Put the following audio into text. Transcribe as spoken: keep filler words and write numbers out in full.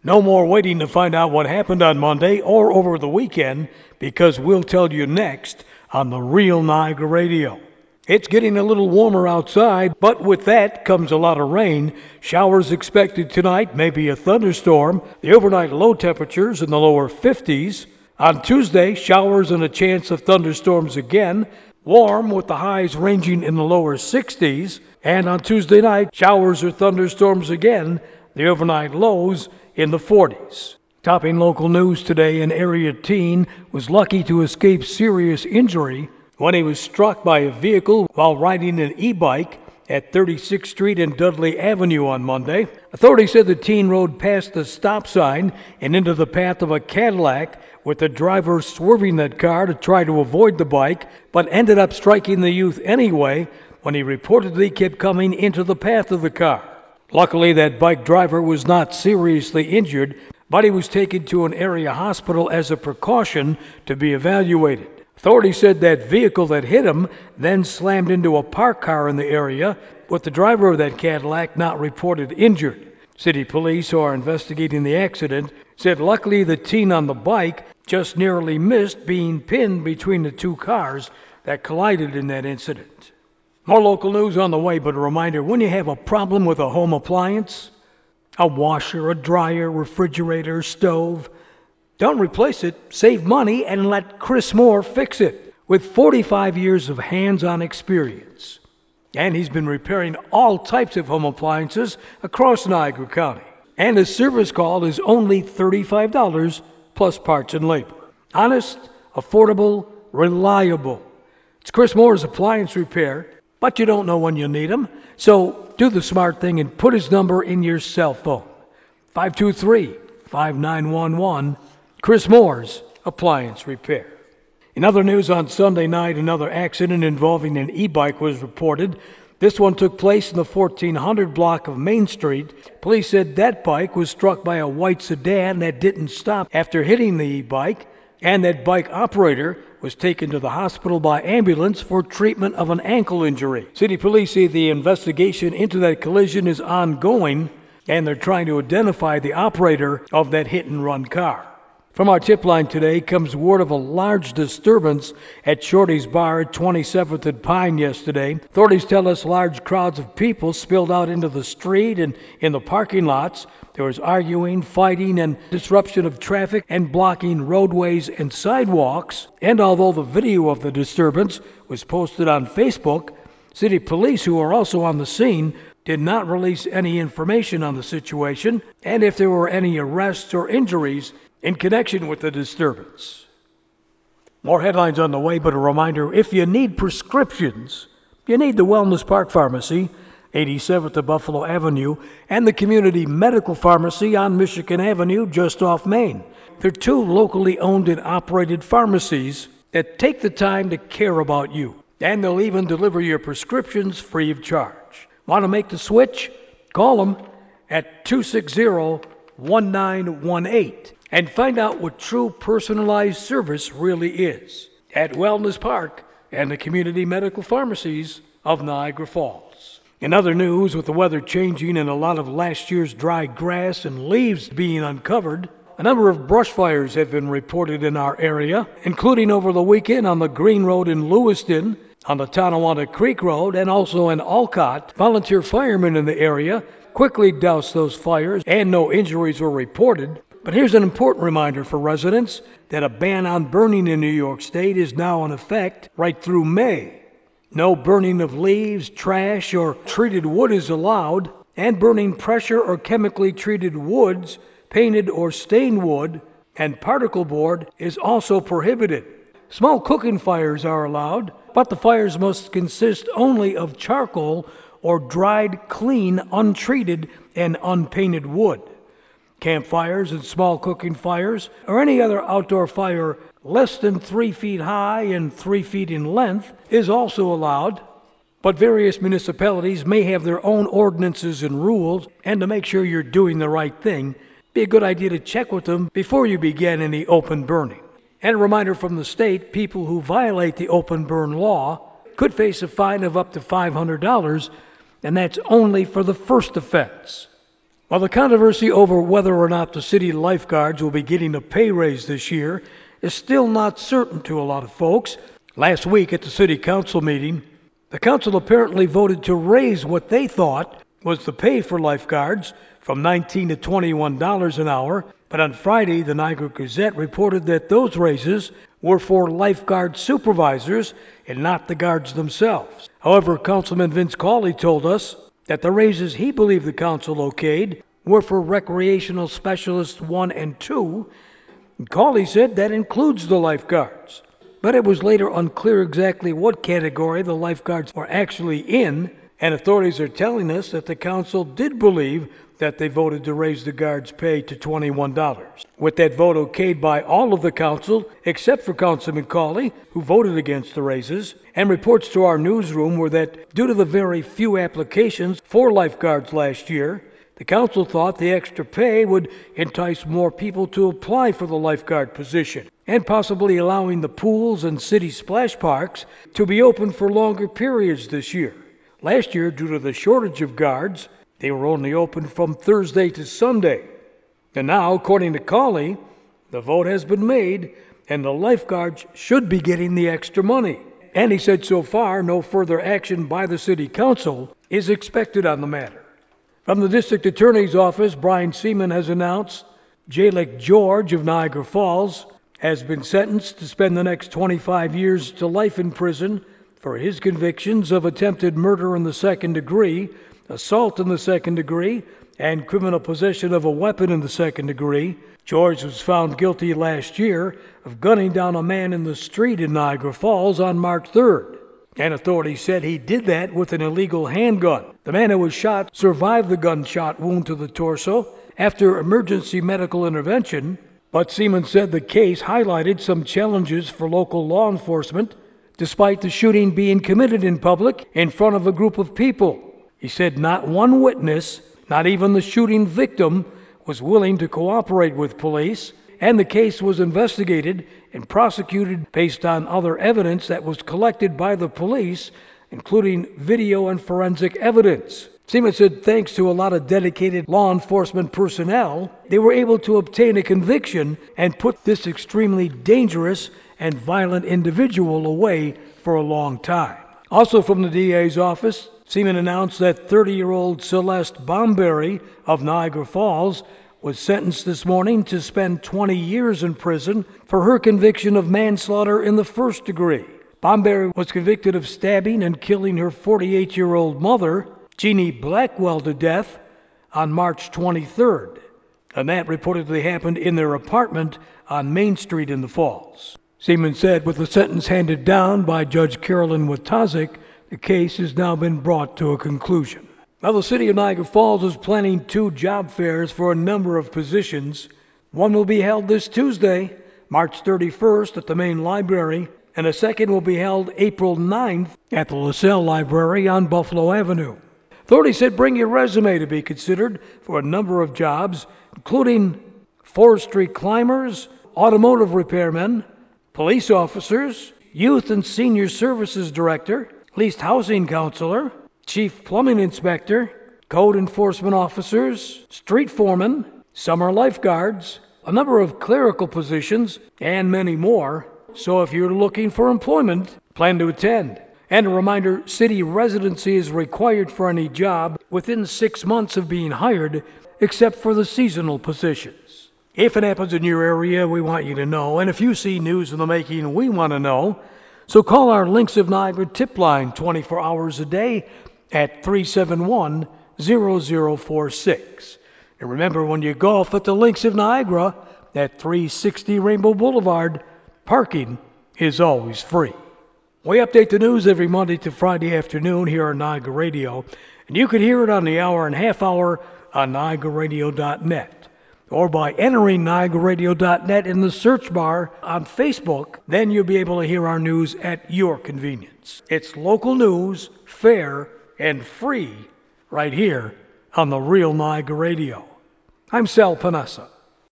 No more waiting to find out what happened on Monday or over the weekend, because we'll tell you next on the Real Niagara Radio. It's getting a little warmer outside, but with that comes a lot of rain. Showers expected tonight, maybe a thunderstorm. The overnight low temperatures in the lower fifties. On Tuesday, showers and a chance of thunderstorms again. Warm with the highs ranging in the lower sixties. And on Tuesday night, showers or thunderstorms again. The overnight lows in the forties. Topping local news today, an area teen was lucky to escape serious injury when he was struck by a vehicle while riding an e-bike at thirty-sixth Street and Dudley Avenue on Monday. Authorities said the teen rode past the stop sign and into the path of a Cadillac, with the driver swerving that car to try to avoid the bike, but ended up striking the youth anyway when he reportedly kept coming into the path of the car. Luckily, that bike driver was not seriously injured, but he was taken to an area hospital as a precaution to be evaluated. Authorities said that vehicle that hit him then slammed into a parked car in the area, with the driver of that Cadillac not reported injured. City police, who are investigating the accident, said luckily the teen on the bike just narrowly missed being pinned between the two cars that collided in that incident. More local news on the way, but a reminder, when you have a problem with a home appliance, a washer, a dryer, refrigerator, stove, don't replace it. Save money and let Chris Moore fix it. With forty-five years of hands-on experience. And he's been repairing all types of home appliances across Niagara County. And his service call is only thirty-five dollars plus parts and labor. Honest, affordable, reliable. It's Chris Moore's Appliance Repair, but you don't know when you'll need him. So do the smart thing and put his number in your cell phone. five two three, five nine one one. Chris Moore's Appliance Repair. In other news, on Sunday night, another accident involving an e-bike was reported. This one took place in the fourteen hundred block of Main Street. Police said that bike was struck by a white sedan that didn't stop after hitting the e-bike, and that bike operator was taken to the hospital by ambulance for treatment of an ankle injury. City police say the investigation into that collision is ongoing, and they're trying to identify the operator of that hit-and-run car. From our tip line today comes word of a large disturbance at Shorty's Bar at twenty-seventh and Pine yesterday. Authorities tell us large crowds of people spilled out into the street and in the parking lots. There was arguing, fighting, and disruption of traffic and blocking roadways and sidewalks. And although the video of the disturbance was posted on Facebook, city police, who are also on the scene, did not release any information on the situation and if there were any arrests or injuries in connection with the disturbance. More headlines on the way, but a reminder, if you need prescriptions, you need the Wellness Park Pharmacy, eighty-seventh to Buffalo Avenue, and the Community Medical Pharmacy on Michigan Avenue, just off Main. They're two locally owned and operated pharmacies that take the time to care about you, and they'll even deliver your prescriptions free of charge. Want to make the switch? Call them at two six zero, one nine one eight. And find out what true personalized service really is at Wellness Park and the Community Medical Pharmacies of Niagara Falls. In other news, with the weather changing and a lot of last year's dry grass and leaves being uncovered, a number of brush fires have been reported in our area, including over the weekend on the Green Road in Lewiston, on the Tonawanda Creek Road, and also in Olcott. Volunteer firemen in the area quickly doused those fires, and no injuries were reported. But here's an important reminder for residents that a ban on burning in New York State is now in effect right through May. No burning of leaves, trash, or treated wood is allowed, and burning pressure or chemically treated woods, painted or stained wood, and particle board is also prohibited. Small cooking fires are allowed, but the fires must consist only of charcoal or dried, clean, untreated, and unpainted wood. Campfires and small cooking fires, or any other outdoor fire less than three feet high and three feet in length, is also allowed. But various municipalities may have their own ordinances and rules, and to make sure you're doing the right thing, be a good idea to check with them before you begin any open burning. And a reminder from the state, people who violate the open burn law could face a fine of up to five hundred dollars, and that's only for the first offense. Well, the controversy over whether or not the city lifeguards will be getting a pay raise this year is still not certain to a lot of folks. Last week at the city council meeting, the council apparently voted to raise what they thought was the pay for lifeguards from nineteen to twenty-one dollars an hour. But on Friday, the Niagara Gazette reported that those raises were for lifeguard supervisors and not the guards themselves. However, Councilman Vince Cawley told us that the raises he believed the council okayed were for recreational specialists one and two. And Cawley said that includes the lifeguards. But it was later unclear exactly what category the lifeguards were actually in, and authorities are telling us that the council did believe that they voted to raise the guards' pay to twenty-one dollars. With that vote okayed by all of the council, except for Councilman Cawley, who voted against the raises, and reports to our newsroom were that due to the very few applications for lifeguards last year, the council thought the extra pay would entice more people to apply for the lifeguard position, and possibly allowing the pools and city splash parks to be open for longer periods this year. Last year, due to the shortage of guards, they were only open from Thursday to Sunday. And now, according to Cawley, the vote has been made and the lifeguards should be getting the extra money. And he said so far, no further action by the city council is expected on the matter. From the district attorney's office, Brian Seaman has announced Jalik George of Niagara Falls has been sentenced to spend the next twenty-five years to life in prison for his convictions of attempted murder in the second degree, assault in the second degree, and criminal possession of a weapon in the second degree. George was found guilty last year of gunning down a man in the street in Niagara Falls on March third. And authorities said he did that with an illegal handgun. The man who was shot survived the gunshot wound to the torso after emergency medical intervention, but Seaman said the case highlighted some challenges for local law enforcement, despite the shooting being committed in public in front of a group of people. He said not one witness, not even the shooting victim, was willing to cooperate with police, and the case was investigated and prosecuted based on other evidence that was collected by the police, including video and forensic evidence. Seaman said thanks to a lot of dedicated law enforcement personnel, they were able to obtain a conviction and put this extremely dangerous and violent individual away for a long time. Also from the D A's office, Seaman announced that thirty-year-old Celeste Bomberry of Niagara Falls was sentenced this morning to spend twenty years in prison for her conviction of manslaughter in the first degree. Bomberry was convicted of stabbing and killing her forty-eight-year-old mother, Jeannie Blackwell, to death on March twenty-third. And that reportedly happened in their apartment on Main Street in the Falls. Seaman said with the sentence handed down by Judge Carolyn Watazik, the case has now been brought to a conclusion. Now, the city of Niagara Falls is planning two job fairs for a number of positions. One will be held this Tuesday, March thirty-first, at the main library, and a second will be held April ninth at the LaSalle Library on Buffalo Avenue. Authorities said bring your resume to be considered for a number of jobs, including forestry climbers, automotive repairmen, police officers, youth and senior services director, leased housing counselor, chief plumbing inspector, code enforcement officers, street foremen, summer lifeguards, a number of clerical positions, and many more. So if you're looking for employment, plan to attend. And a reminder, city residency is required for any job within six months of being hired, except for the seasonal positions. If it happens in your area, we want you to know. And if you see news in the making, we want to know. So call our Links of Niagara tip line twenty-four hours a day at three seven one, zero zero four six. And remember, when you golf at the Links of Niagara at three sixty Rainbow Boulevard, parking is always free. We update the news every Monday to Friday afternoon here on Niagara Radio, and you can hear it on the hour and half hour on Niagara Radio dot net. Or by entering Niagara Radio dot net in the search bar on Facebook, then you'll be able to hear our news at your convenience. It's local news, fair, and free, right here on the Real Niagara Radio. I'm Sal Panessa.